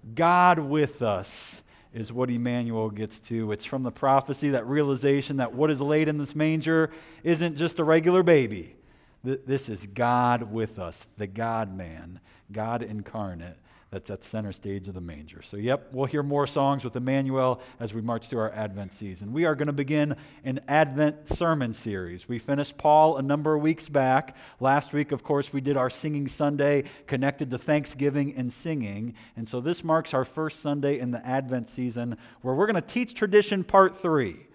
God with us is what Emmanuel gets to. It's from the prophecy, that realization that what is laid in this manger isn't just a regular baby. This is God with us, the God-man, God incarnate, that's at center stage of the manger. So we'll hear more songs with Emmanuel as we march through our Advent season. We are going to begin an Advent sermon series. We finished Paul a number of weeks back. Last week, of course, we did our Singing Sunday connected to Thanksgiving and singing. And so this marks our first Sunday in the Advent season where we're going to teach tradition part 3.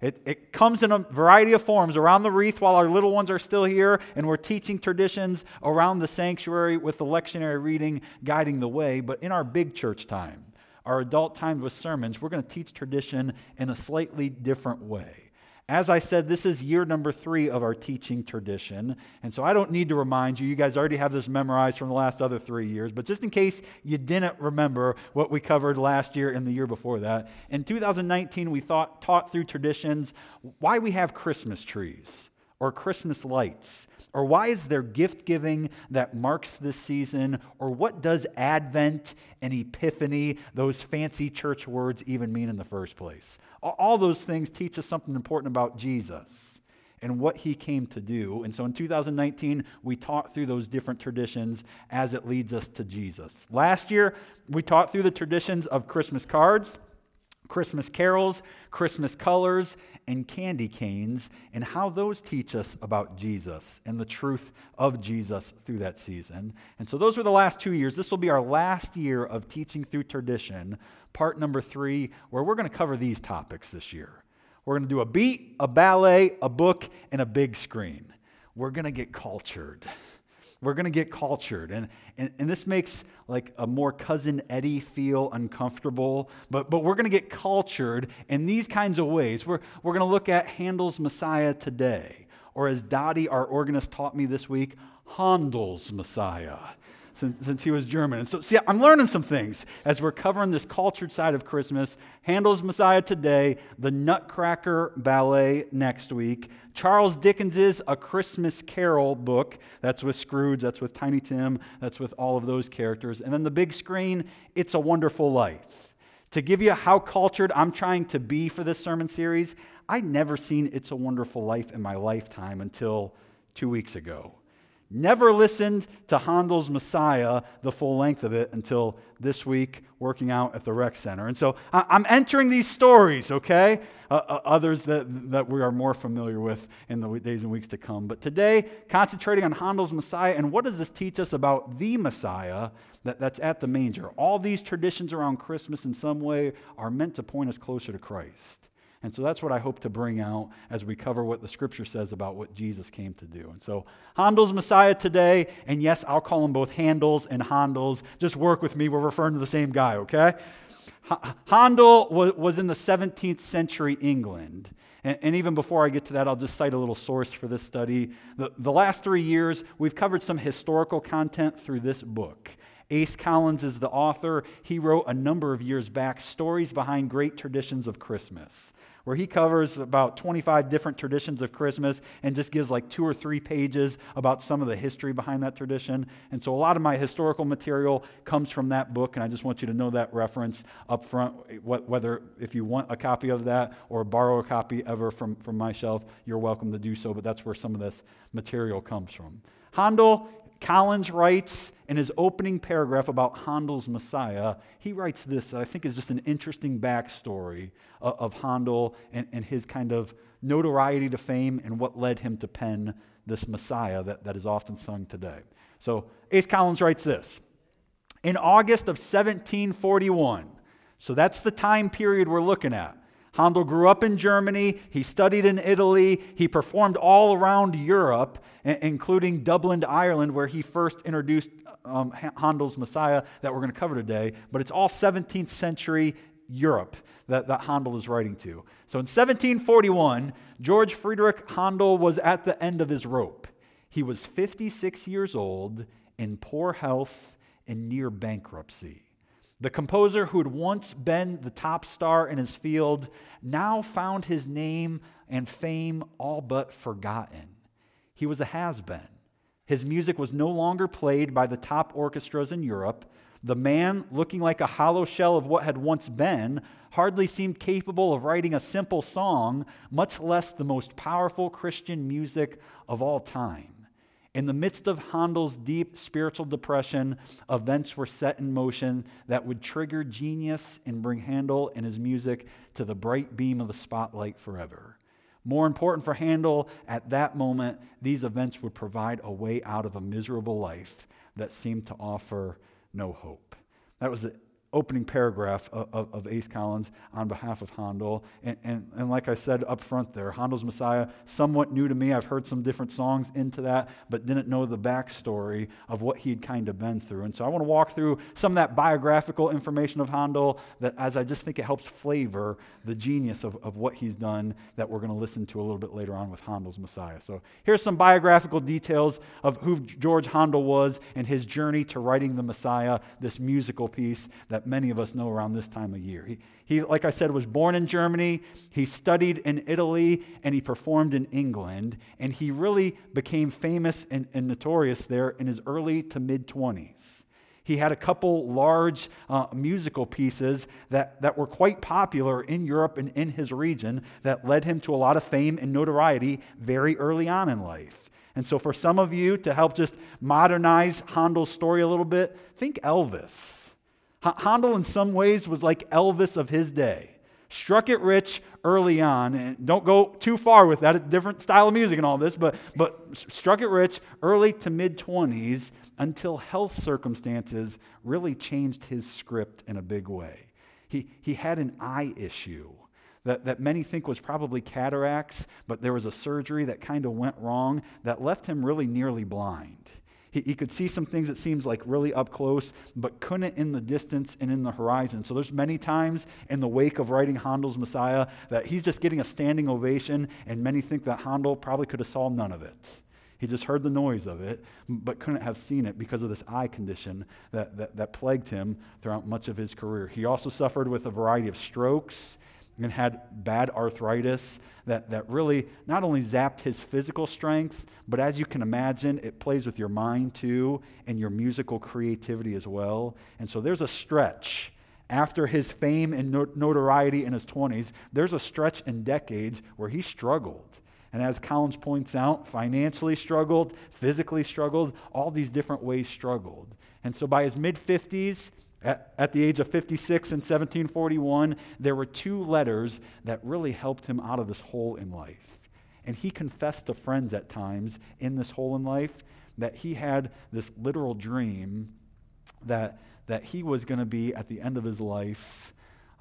It comes in a variety of forms around the wreath while our little ones are still here, and we're teaching traditions around the sanctuary with the lectionary reading guiding the way. But in our big church time, our adult time with sermons, we're going to teach tradition in a slightly different way. As I said, this is year number 3 of our teaching tradition, and so I don't need to remind you. You guys already have this memorized from the last other 3 years, but just in case you didn't remember what we covered last year and the year before that, in 2019 we taught through traditions why we have Christmas trees or Christmas lights, or why is there gift giving that marks this season, or what does Advent and Epiphany, those fancy church words, even mean in the first place. All those things teach us something important about Jesus and what he came to do. And so in 2019, we taught through those different traditions as it leads us to Jesus. Last year, we taught through the traditions of Christmas cards, Christmas carols, Christmas colors, and candy canes, and how those teach us about Jesus and the truth of Jesus through that season. And so those were the last 2 years. This will be our last year of teaching through tradition, part number 3, where we're going to cover these topics this year. We're going to do a beat, a ballet, a book, and a big screen. We're going to get cultured. We're going to get cultured. And this makes like a more Cousin Eddie feel uncomfortable. But we're going to get cultured in these kinds of ways. We're going to look at Handel's Messiah today. Or as Dottie, our organist, taught me this week, Handel's Messiah. Since he was German. And so, see, I'm learning some things as we're covering this cultured side of Christmas. Handel's Messiah today, the Nutcracker Ballet next week, Charles Dickens's A Christmas Carol book, that's with Scrooge, that's with Tiny Tim, that's with all of those characters, and then the big screen, It's a Wonderful Life. To give you how cultured I'm trying to be for this sermon series, I'd never seen It's a Wonderful Life in my lifetime until 2 weeks ago. Never listened to Handel's Messiah, the full length of it, until this week working out at the rec center. And so I'm entering these stories, okay? Others that we are more familiar with in the days and weeks to come. But today, concentrating on Handel's Messiah, and what does this teach us about the Messiah that's at the manger? All these traditions around Christmas in some way are meant to point us closer to Christ. And so that's what I hope to bring out as we cover what the Scripture says about what Jesus came to do. And so Handel's Messiah today, and yes, I'll call them both Handels and Handels. Just work with me. We're referring to the same guy, okay? Handel was in the 17th century England. And even before I get to that, I'll just cite a little source for this study. The last 3 years, we've covered some historical content through this book. Ace Collins is the author. He wrote a number of years back, Stories Behind Great Traditions of Christmas, where he covers about 25 different traditions of Christmas and just gives like 2 or 3 pages about some of the history behind that tradition. And so a lot of my historical material comes from that book, and I just want you to know that reference up front, whether if you want a copy of that or borrow a copy ever from my shelf, you're welcome to do so, but that's where some of this material comes from. Handel, Collins writes in his opening paragraph about Handel's Messiah, he writes this that I think is just an interesting backstory of Handel and his kind of notoriety to fame and what led him to pen this Messiah that is often sung today. So Ace Collins writes this: in August of 1741, so that's the time period we're looking at, Handel grew up in Germany, he studied in Italy, he performed all around Europe, including Dublin, Ireland, where he first introduced Handel's Messiah that we're going to cover today, but it's all 17th century Europe that Handel is writing to. So in 1741, George Friedrich Handel was at the end of his rope. He was 56 years old, in poor health, and near bankruptcy. The composer who had once been the top star in his field now found his name and fame all but forgotten. He was a has-been. His music was no longer played by the top orchestras in Europe. The man, looking like a hollow shell of what had once been, hardly seemed capable of writing a simple song, much less the most powerful Christian music of all time. In the midst of Handel's deep spiritual depression, events were set in motion that would trigger genius and bring Handel and his music to the bright beam of the spotlight forever. More important for Handel, at that moment, these events would provide a way out of a miserable life that seemed to offer no hope. That was the opening paragraph of Ace Collins on behalf of Handel. And like I said up front there, Handel's Messiah, somewhat new to me. I've heard some different songs into that, but didn't know the backstory of what he'd kind of been through. And so I want to walk through some of that biographical information of Handel, that as I just think it helps flavor the genius of what he's done, that we're going to listen to a little bit later on with Handel's Messiah. So here's some biographical details of who George Handel was and his journey to writing the Messiah, this musical piece that many of us know around this time of year. He, like I said, was born in Germany, he studied in Italy, and he performed in England, and he really became famous and notorious there in his early to mid-20s. He had a couple large musical pieces that were quite popular in Europe and in his region that led him to a lot of fame and notoriety very early on in life. And so for some of you, to help just modernize Handel's story a little bit, think Elvis. Handel in some ways was like Elvis of his day. Struck it rich early on, and don't go too far with that, a different style of music and all this, but struck it rich early to mid-20s until health circumstances really changed his script in a big way. He had an eye issue that many think was probably cataracts, but there was a surgery that kind of went wrong that left him really nearly blind. He could see some things that seems like really up close, but couldn't in the distance and in the horizon. So there's many times in the wake of writing Handel's Messiah that he's just getting a standing ovation, and many think that Handel probably could have saw none of it. He just heard the noise of it, but couldn't have seen it because of this eye condition that plagued him throughout much of his career. He also suffered with a variety of strokes and had bad arthritis that really not only zapped his physical strength, but as you can imagine, it plays with your mind too and your musical creativity as well. And so there's a stretch after his fame and notoriety in his 20s, there's a stretch in decades where he struggled. And as Collins points out, financially struggled, physically struggled, all these different ways struggled. And so by his mid-50s, at the age of 56 in 1741, there were two letters that really helped him out of this hole in life. And he confessed to friends at times in this hole in life that he had this literal dream that he was going to be, at the end of his life,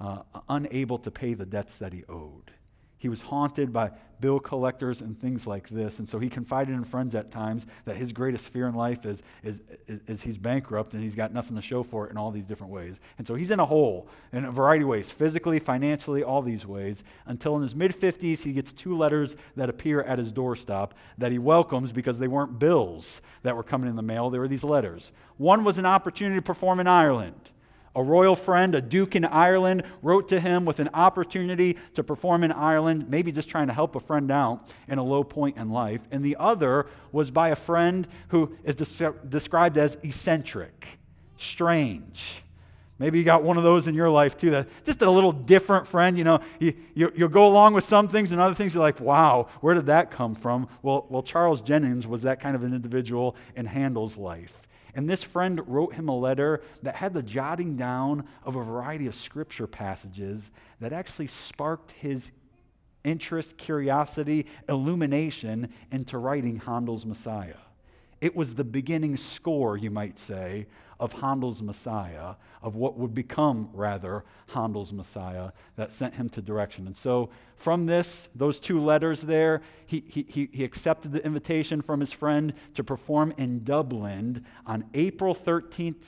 unable to pay the debts that he owed. He was haunted by bill collectors and things like this. And so he confided in friends at times that his greatest fear in life is he's bankrupt and he's got nothing to show for it in all these different ways. And so he's in a hole in a variety of ways, physically, financially, all these ways, until in his mid-50s he gets two letters that appear at his doorstep that he welcomes because they weren't bills that were coming in the mail. They were these letters. One was an opportunity to perform in Ireland. A royal friend, a duke in Ireland, wrote to him with an opportunity to perform in Ireland, maybe just trying to help a friend out in a low point in life. And the other was by a friend who is described as eccentric, strange. Maybe you got one of those in your life too, that just a little different friend. You know, you'll go along with some things and other things you're like, wow, where did that come from? Well, Charles Jennens was that kind of an individual in Handel's life. And this friend wrote him a letter that had the jotting down of a variety of scripture passages that actually sparked his interest, curiosity, illumination into writing Handel's Messiah. It was the beginning score, you might say, of Handel's Messiah, of what would become, rather, Handel's Messiah that sent him to direction. And so from those two letters there, he accepted the invitation from his friend to perform in Dublin on April 13th,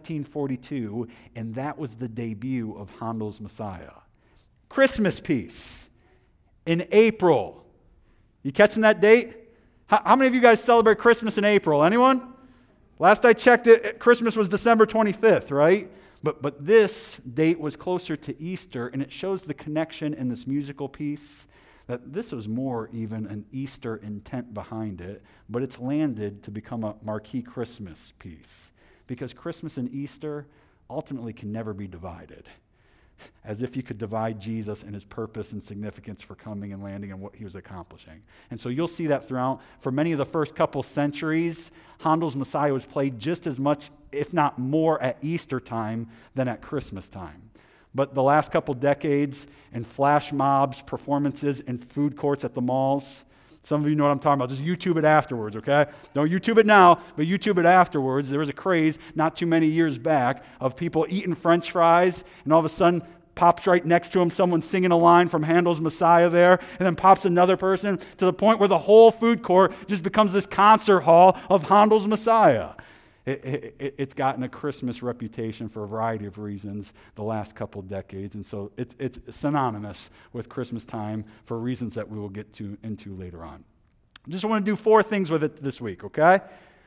1742, and that was the debut of Handel's Messiah. Christmas piece in April. You catching that date? How many of you guys celebrate Christmas in April? Anyone? Last I checked, Christmas was December 25th, right? But this date was closer to Easter, and it shows the connection in this musical piece, that this was more even an Easter intent behind it, but it's landed to become a marquee Christmas piece. Because Christmas and Easter, ultimately can never be divided. As if you could divide Jesus and his purpose and significance for coming and landing and what he was accomplishing. And so you'll see that throughout. For many of the first couple centuries, Handel's Messiah was played just as much, if not more, at Easter time than at Christmas time. But the last couple decades, in flash mobs, performances in food courts at the malls, some of you know what I'm talking about. Just YouTube it afterwards, okay? Don't YouTube it now, but YouTube it afterwards. There was a craze not too many years back of people eating French fries, and all of a sudden, pops right next to him someone singing a line from Handel's Messiah there, and then pops another person to the point where the whole food court just becomes this concert hall of Handel's Messiah. It's gotten a Christmas reputation for a variety of reasons the last couple decades, and so it's synonymous with Christmas time for reasons that we will get into later on. I just want to do 4 things with it this week, okay?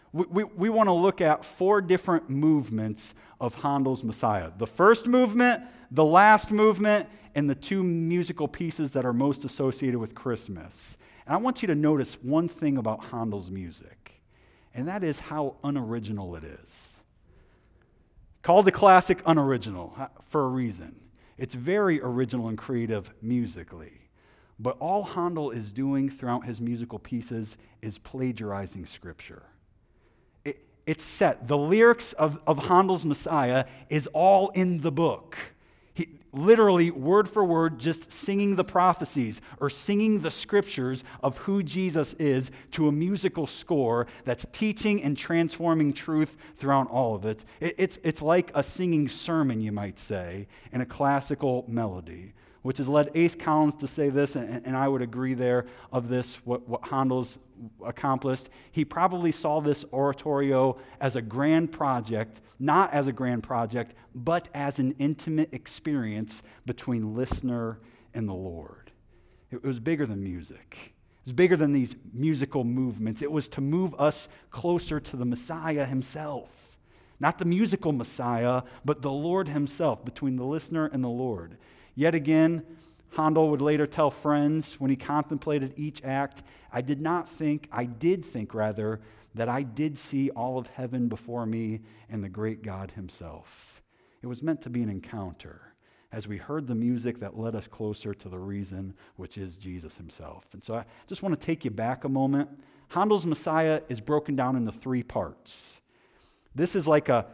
We want to look at 4 different movements of Handel's Messiah. The first movement, the last movement, and the 2 musical pieces that are most associated with Christmas. And I want you to notice one thing about Handel's music. And that is how unoriginal it is. Called the classic unoriginal for a reason. It's very original and creative musically. But all Handel is doing throughout his musical pieces is plagiarizing Scripture. It's set. The lyrics of Handel's Messiah is all in the book. He literally, word for word, just singing the prophecies or singing the scriptures of who Jesus is to a musical score that's teaching and transforming truth throughout all of it. It's like a singing sermon, you might say, in a classical melody, which has led Ace Collins to say this, and I would agree there of this, what Handel's accomplished. He probably saw this oratorio as a grand project, not as a grand project, but as an intimate experience between listener and the Lord. It was bigger than music. It was bigger than these musical movements. It was to move us closer to the Messiah himself. Not the musical Messiah, but the Lord himself, between the listener and the Lord. Yet again, Handel would later tell friends when he contemplated each act, I did think that I did see all of heaven before me and the great God himself. It was meant to be an encounter as we heard the music that led us closer to the reason, which is Jesus himself. And so I just want to take you back a moment. Handel's Messiah is broken down into 3 parts. This is like a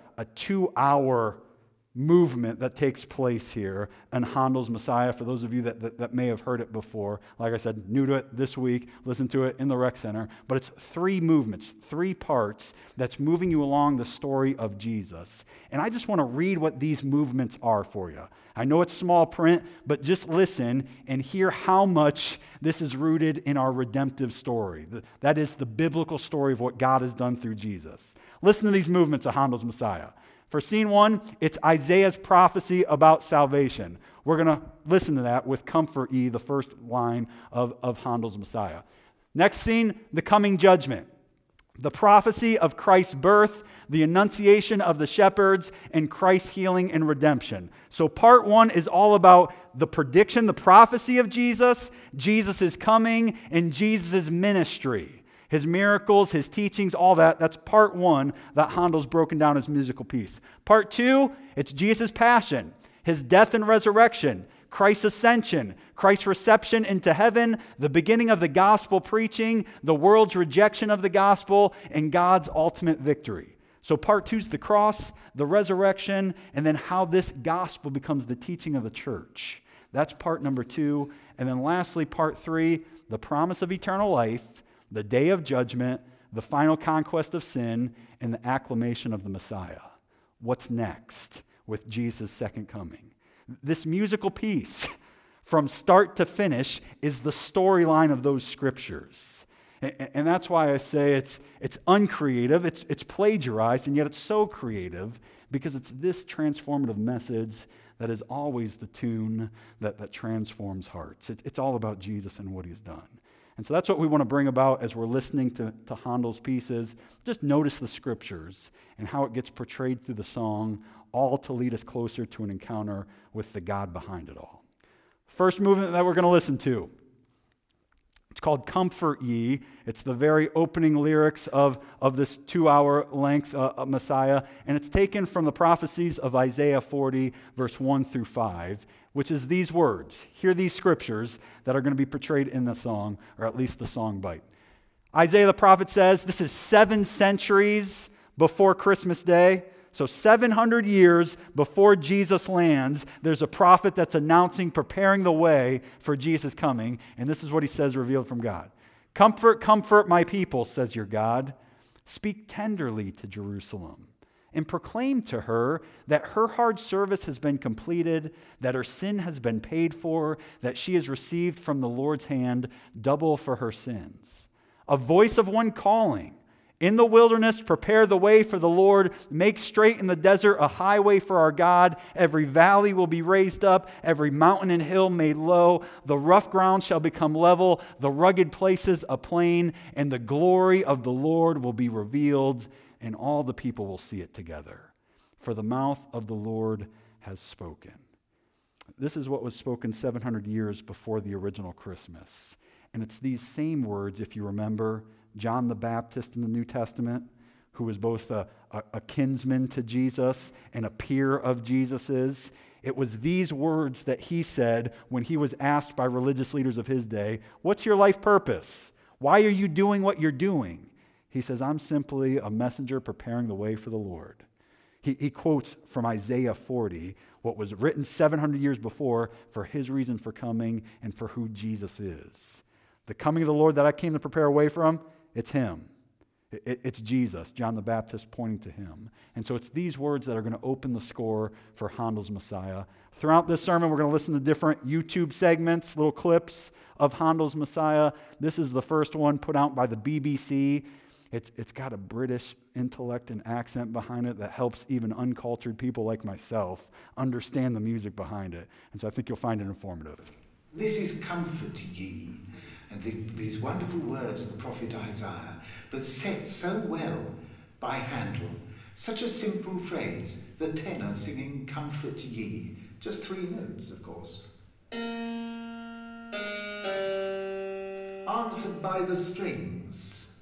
2-hour movement that takes place here in Handel's Messiah. For those of you that may have heard it before, like I said, new to it this week, listen to it in the Rec Center. But it's 3 movements, 3 parts that's moving you along the story of Jesus. And I just want to read what these movements are for you. I know it's small print, but just listen and hear how much this is rooted in our redemptive story. That is the biblical story of what God has done through Jesus. Listen to these movements of Handel's Messiah. For scene 1, it's Isaiah's prophecy about salvation. We're going to listen to that with Comfort Ye, the first line of Handel's Messiah. Next scene, the coming judgment. The prophecy of Christ's birth, the annunciation of the shepherds, and Christ's healing and redemption. So part 1 is all about the prediction, the prophecy of Jesus, Jesus' coming, and Jesus' ministry. His miracles, his teachings, all that. That's part 1 that Handel's broken down as musical piece. Part 2, it's Jesus' passion, his death and resurrection, Christ's ascension, Christ's reception into heaven, the beginning of the gospel preaching, the world's rejection of the gospel, and God's ultimate victory. So part 2 is the cross, the resurrection, and then how this gospel becomes the teaching of the church. That's part number 2. And then lastly, part 3, the promise of eternal life, the day of judgment, the final conquest of sin, and the acclamation of the Messiah. What's next with Jesus' second coming? This musical piece, from start to finish, is the storyline of those scriptures. And that's why I say it's uncreative, it's plagiarized, and yet it's so creative because it's this transformative message that is always the tune that transforms hearts. It's all about Jesus and what he's done. And so that's what we want to bring about as we're listening to Handel's pieces. Just notice the scriptures and how it gets portrayed through the song, all to lead us closer to an encounter with the God behind it all. First movement that we're going to listen to, it's called Comfort Ye. It's the very opening lyrics of this 2-hour length Messiah, and it's taken from the prophecies of Isaiah 40, verse 1 through 5, which is these words. Hear these scriptures that are going to be portrayed in the song, or at least the song bite. Isaiah the prophet says, this is 7 centuries before Christmas Day. So 700 years before Jesus lands, there's a prophet that's announcing, preparing the way for Jesus coming. And this is what he says revealed from God. Comfort, comfort my people, says your God. Speak tenderly to Jerusalem and proclaim to her that her hard service has been completed, that her sin has been paid for, that she has received from the Lord's hand double for her sins. A voice of one calling. In the wilderness, prepare the way for the Lord. Make straight in the desert a highway for our God. Every valley will be raised up, every mountain and hill made low. The rough ground shall become level, the rugged places a plain, and the glory of the Lord will be revealed, and all the people will see it together. For the mouth of the Lord has spoken. This is what was spoken 700 years before the original Christmas. And it's these same words, if you remember, John the Baptist in the New Testament, who was both a kinsman to Jesus and a peer of Jesus's. It was these words that he said when he was asked by religious leaders of his day, what's your life purpose? Why are you doing what you're doing? He says, I'm simply a messenger preparing the way for the Lord. He quotes from Isaiah 40, what was written 700 years before for his reason for coming and for who Jesus is. The coming of the Lord that I came to prepare a way from, it's him. It's Jesus, John the Baptist pointing to him. And so it's these words that are going to open the score for Handel's Messiah. Throughout this sermon, we're going to listen to different YouTube segments, little clips of Handel's Messiah. This is the first one put out by the BBC. It's got a British intellect and accent behind it that helps even uncultured people like myself understand the music behind it. And so I think you'll find it informative. This is Comfort Ye. And these wonderful words of the prophet Isaiah, but set so well by Handel. Such a simple phrase, the tenor singing Comfort Ye. Just 3 notes, of course. Answered by the strings.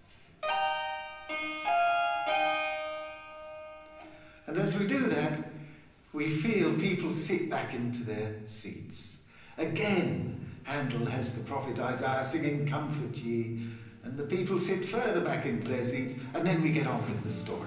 And as we do that, we feel people sit back into their seats. Again, Handel has the prophet Isaiah singing Comfort Ye, and the people sit further back into their seats, and then we get on with the story.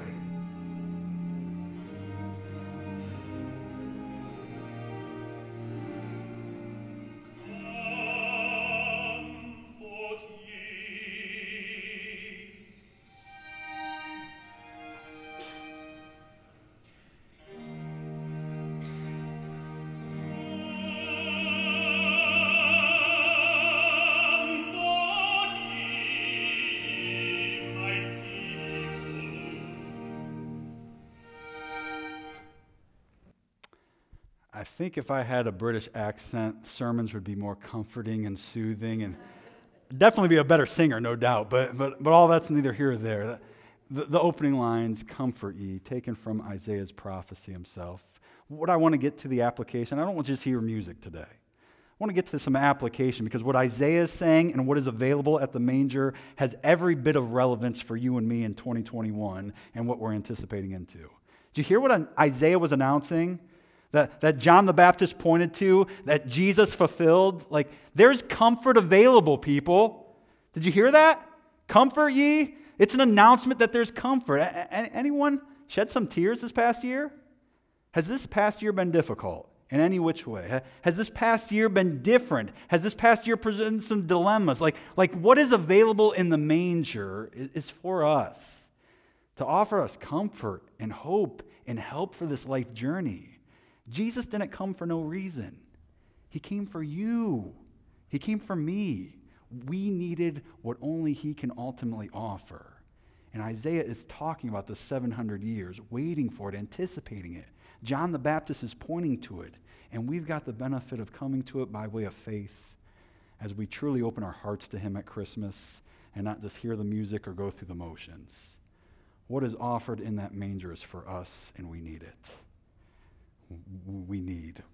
I think if I had a British accent, sermons would be more comforting and soothing, and definitely be a better singer, no doubt, but all that's neither here or there. The opening lines, Comfort Ye, taken from Isaiah's prophecy himself. What I want to get to the application, I don't want to just hear music today. I want to get to some application, because what Isaiah is saying and what is available at the manger has every bit of relevance for you and me in 2021 and what we're anticipating into. Did you hear what Isaiah was announcing? That John the Baptist pointed to, that Jesus fulfilled? Like, there's comfort available, people. Did you hear that? Comfort ye. It's an announcement that there's comfort. Anyone shed some tears this past year? Has this past year been difficult in any which way? Has this past year been different? Has this past year presented some dilemmas? Like what is available in the manger is for us, to offer us comfort and hope and help for this life journey. Jesus didn't come for no reason. He came for you. He came for me. We needed what only he can ultimately offer. And Isaiah is talking about the 700 years, waiting for it, anticipating it. John the Baptist is pointing to it. And we've got the benefit of coming to it by way of faith as we truly open our hearts to him at Christmas and not just hear the music or go through the motions. What is offered in that manger is for us, and we need it. We need what only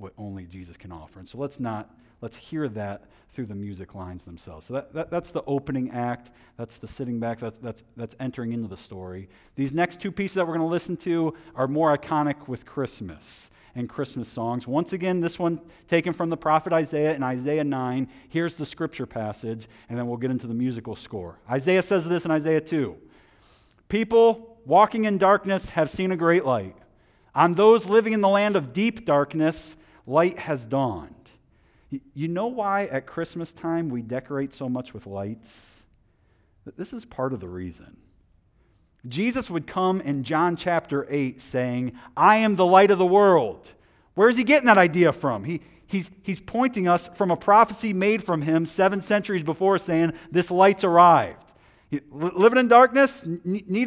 Jesus can offer. And so let's hear that through the music lines themselves. So that's the opening act. That's the sitting back. That's entering into the story. These next two pieces that we're going to listen to are more iconic with Christmas and Christmas songs. Once again, this one taken from the prophet Isaiah in Isaiah 9. Here's the scripture passage, and then we'll get into the musical score. Isaiah says this in Isaiah 2. People walking in darkness have seen a great light. On those living in the land of deep darkness, light has dawned. You know why at Christmas time we decorate so much with lights? This is part of the reason. Jesus would come in John chapter 8 saying, I am the light of the world. Where is he getting that idea from? He's pointing us from a prophecy made from him 7 centuries before, saying, this light's arrived. Living in darkness, need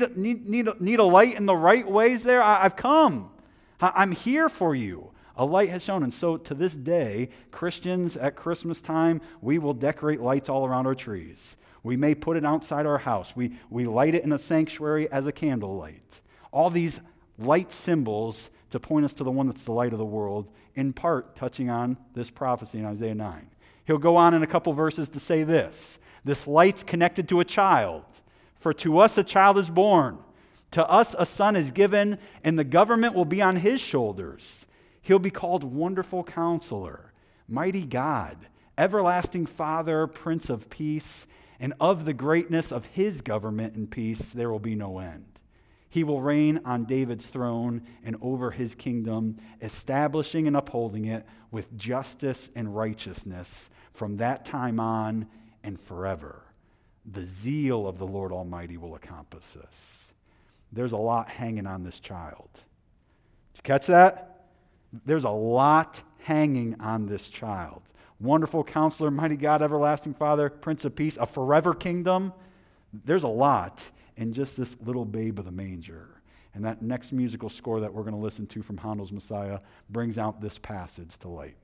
a light in the right ways there? I've come. I'm here for you. A light has shone. And so to this day, Christians at Christmas time, we will decorate lights all around our trees. We may put it outside our house. We light it in a sanctuary as a candlelight. All these light symbols to point us to the one that's the light of the world, in part touching on this prophecy in Isaiah 9. He'll go on in a couple verses to say this. This light's connected to a child. For to us a child is born. To us a son is given, and the government will be on his shoulders. He'll be called Wonderful Counselor, Mighty God, Everlasting Father, Prince of Peace, and of the greatness of his government and peace there will be no end. He will reign on David's throne and over his kingdom, establishing and upholding it with justice and righteousness from that time on and forever. The zeal of the Lord Almighty will accomplish this. There's a lot hanging on this child. Did you catch that? There's a lot hanging on this child. Wonderful Counselor, Mighty God, Everlasting Father, Prince of Peace, a forever kingdom. There's a lot in just this little babe of the manger. And that next musical score that we're going to listen to from Handel's Messiah brings out this passage to light.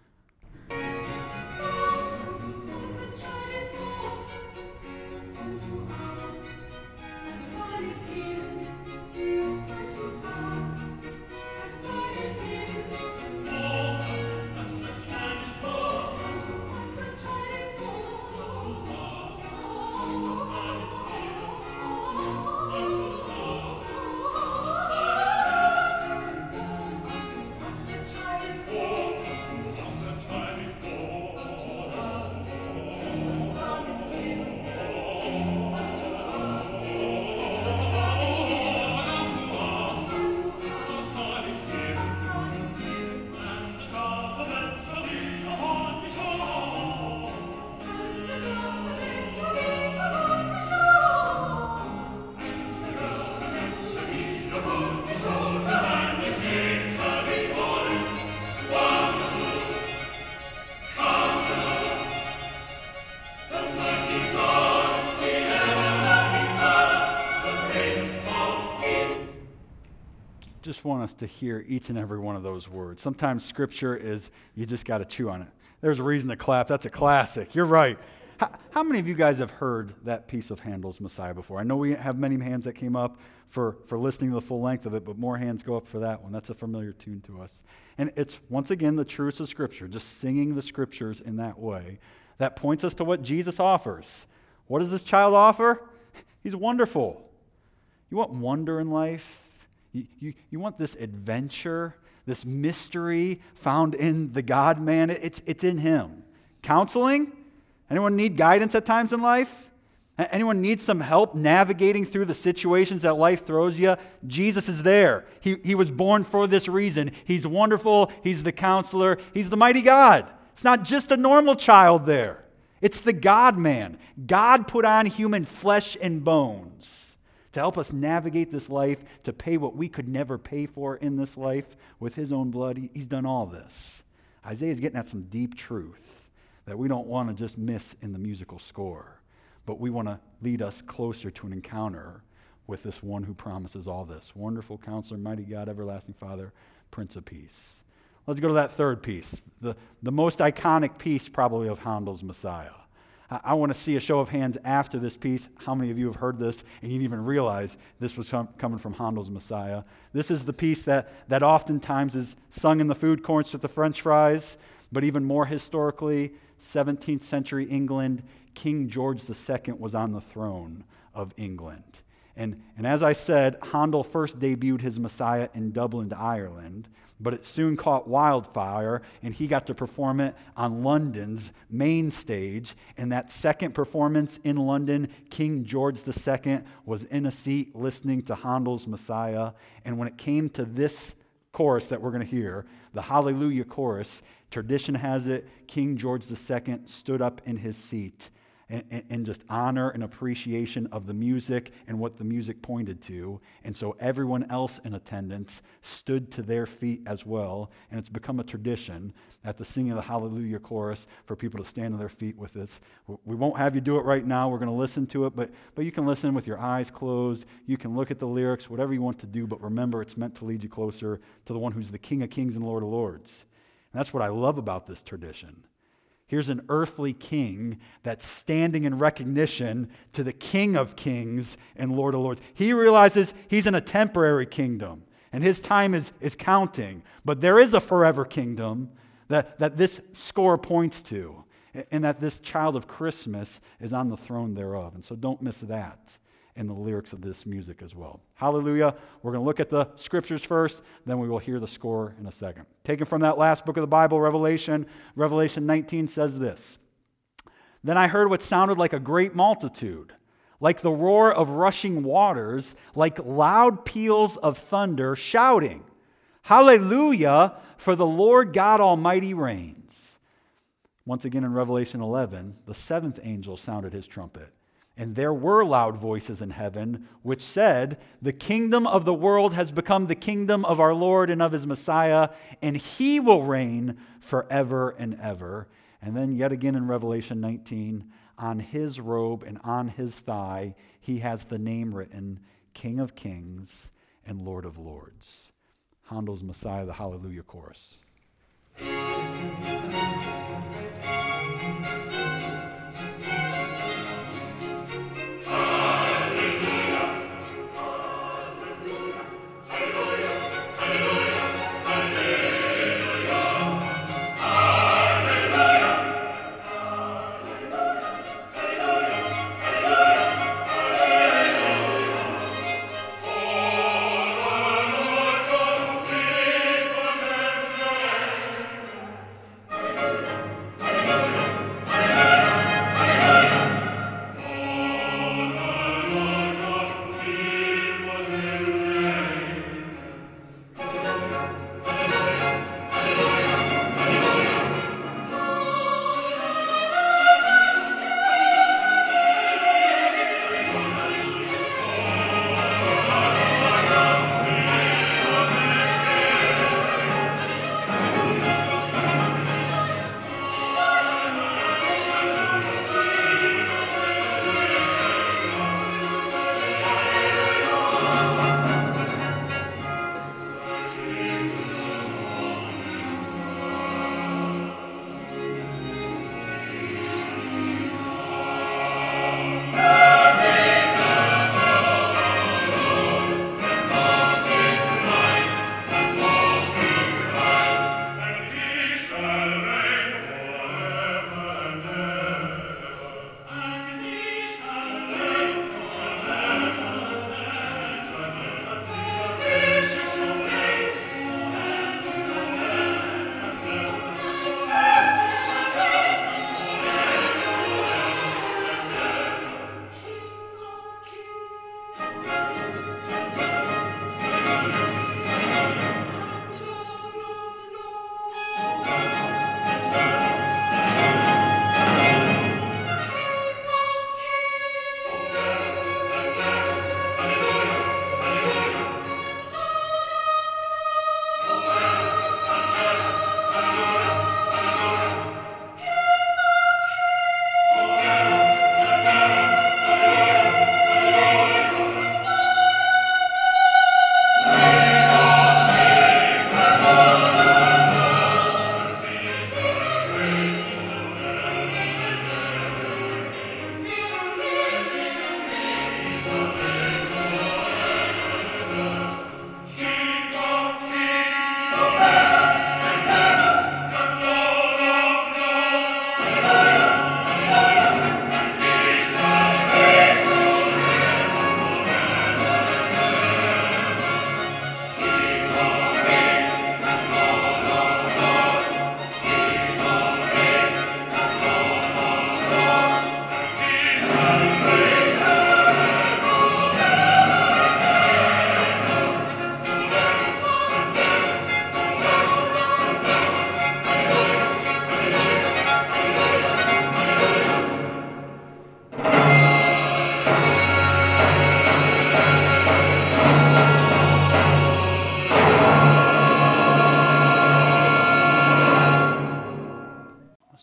Just want us to hear each and every one of those words. Sometimes scripture is, you just got to chew on it. There's a reason to clap. That's a classic. You're right. How many of you guys have heard that piece of Handel's Messiah before? I know we have many hands that came up for listening to the full length of it, but more hands go up for that one. That's a familiar tune to us. And it's, once again, the truths of Scripture, just singing the Scriptures in that way. That points us to what Jesus offers. What does this child offer? He's wonderful. You want wonder in life? You want this adventure, this mystery found in the God-man? It's in him. Counseling? Anyone need guidance at times in life? Anyone need some help navigating through the situations that life throws you? Jesus is there. He was born for this reason. He's wonderful. He's the counselor. He's the mighty God. It's not just a normal child there. It's the God-man. God put on human flesh and bones to help us navigate this life, to pay what we could never pay for in this life with his own blood. He's done all this. Isaiah's getting at some deep truth that we don't want to just miss in the musical score, but we want to lead us closer to an encounter with this one who promises all this. Wonderful Counselor, Mighty God, Everlasting Father, Prince of Peace. Let's go to that third piece, the most iconic piece probably of Handel's Messiah. I want to see a show of hands after this piece. How many of you have heard this and you didn't even realize this was coming from Handel's Messiah? This is the piece that oftentimes is sung in the food courts with the French fries, but even more historically, 17th century England, King George II was on the throne of England. And as I said, Handel first debuted his Messiah in Dublin, Ireland, but it soon caught wildfire, and he got to perform it on London's main stage. And that second performance in London, King George II was in a seat listening to Handel's Messiah. And when it came to this chorus that we're going to hear, the Hallelujah chorus, tradition has it, King George II stood up in his seat and just honor and appreciation of the music and what the music pointed to. And so everyone else in attendance stood to their feet as well. And it's become a tradition at the singing of the Hallelujah chorus for people to stand on their feet with this. We won't have you do it right now. We're going to listen to it, but you can listen with your eyes closed. You can look at the lyrics, whatever you want to do, but remember it's meant to lead you closer to the one who's the King of Kings and Lord of Lords. And that's what I love about this tradition. Here's an earthly king that's standing in recognition to the King of Kings and Lord of Lords. He realizes he's in a temporary kingdom, and his time is counting. But there is a forever kingdom that this score points to, and that this child of Christmas is on the throne thereof. And so don't miss that in the lyrics of this music as well. Hallelujah. We're going to look at the scriptures first, then we will hear the score in a second. Taken from that last book of the Bible, Revelation 19 says this: "Then I heard what sounded like a great multitude, like the roar of rushing waters, like loud peals of thunder, shouting, 'Hallelujah, for the Lord God Almighty reigns.' Once again in Revelation 11, the seventh angel sounded his trumpet. And there were loud voices in heaven, which said, 'The kingdom of the world has become the kingdom of our Lord and of his Messiah, and he will reign forever and ever.' And then yet again in Revelation 19, on his robe and on his thigh, he has the name written, King of Kings and Lord of Lords." Handel's Messiah, the Hallelujah chorus.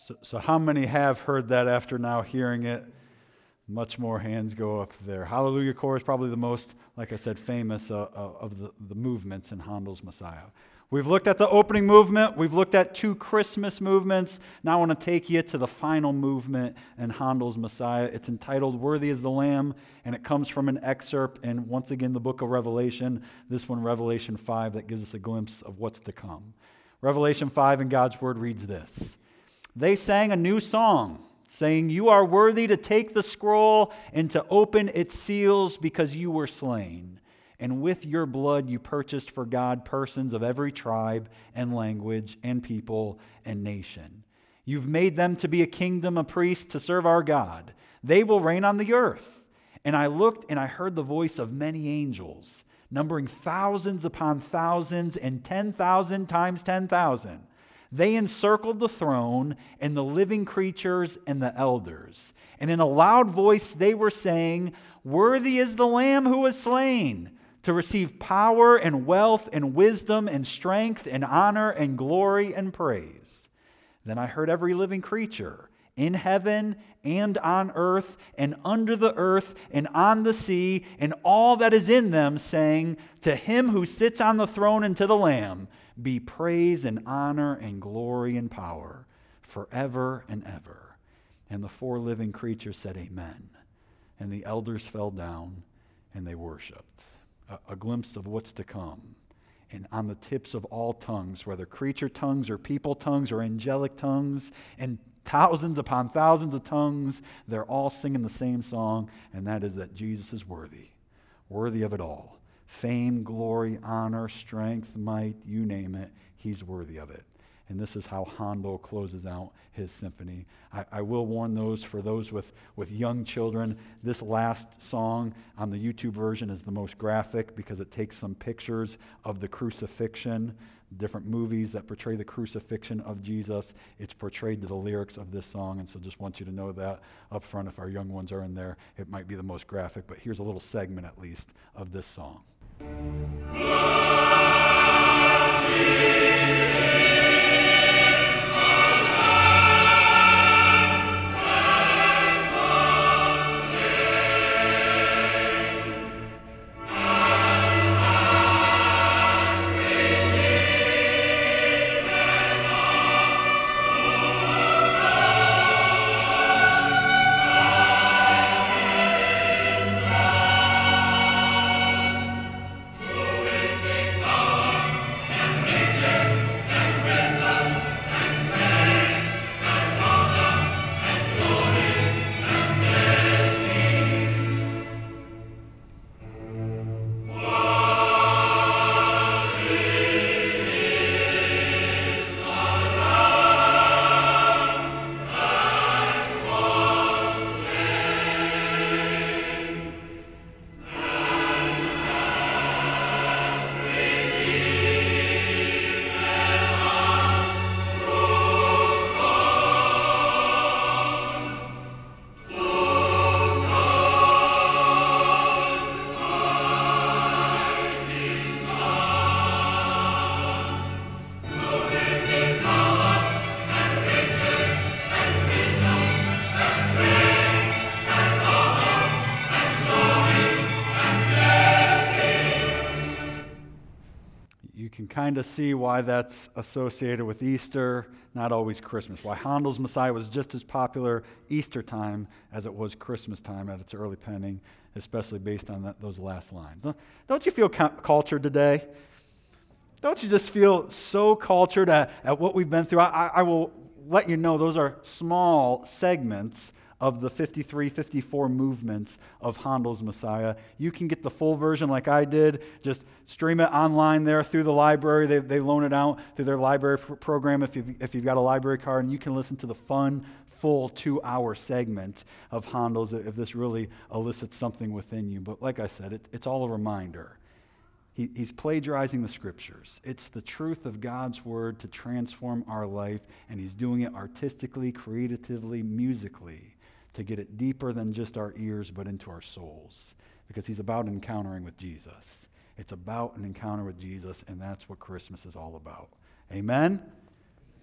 So how many have heard that after now hearing it? Much more hands go up there. Hallelujah Chorus, probably the most, like I said, famous of the movements in Handel's Messiah. We've looked at the opening movement. We've looked at 2 Christmas movements. Now I want to take you to the final movement in Handel's Messiah. It's entitled Worthy is the Lamb, and it comes from an excerpt in, once again, the book of Revelation. This one, Revelation 5, that gives us a glimpse of what's to come. Revelation 5 in God's Word reads this. They sang a new song, saying, "You are worthy to take the scroll and to open its seals because you were slain. And with your blood you purchased for God persons of every tribe and language and people and nation. You've made them to be a kingdom, a priest, to serve our God. They will reign on the earth." And I looked and I heard the voice of many angels, numbering thousands upon thousands and 10,000 times 10,000. They encircled the throne and the living creatures and the elders. And in a loud voice they were saying, "Worthy is the Lamb who was slain, to receive power and wealth and wisdom and strength and honor and glory and praise." Then I heard every living creature in heaven and on earth and under the earth and on the sea and all that is in them saying, "To him who sits on the throne and to the Lamb be praise and honor and glory and power forever and ever." And the 4 living creatures said, "Amen." And the elders fell down and they worshiped. A glimpse of what's to come. And on the tips of all tongues, whether creature tongues or people tongues or angelic tongues, and thousands upon thousands of tongues, they're all singing the same song, and that is that Jesus is worthy of it all. Fame, glory, honor, strength, might, you name it, he's worthy of it. And this is how Handel closes out his symphony. I will warn for those with young children, this last song on the YouTube version is the most graphic because it takes some pictures of the crucifixion, different movies that portray the crucifixion of Jesus. It's portrayed to the lyrics of this song, and so just want you to know that up front. If our young ones are in there, it might be the most graphic, but here's a little segment at least of this song. Kind of see why that's associated with Easter, not always Christmas. Why Handel's Messiah was just as popular Easter time as it was Christmas time at its early penning, especially based on those last lines. Don't you feel cultured today? Don't you just feel so cultured at what we've been through? I will let you know those are small segments of the 53, 54 movements of Handel's Messiah. You can get the full version like I did. Just stream it online there through the library. They loan it out through their library program if you've got a library card, and you can listen to the fun, full 2-hour segment of Handel's if this really elicits something within you. But like I said, it's all a reminder. He's plagiarizing the Scriptures. It's the truth of God's Word to transform our life, and he's doing it artistically, creatively, musically, to get it deeper than just our ears, but into our souls. Because he's about encountering with Jesus. It's about an encounter with Jesus, and that's what Christmas is all about. Amen?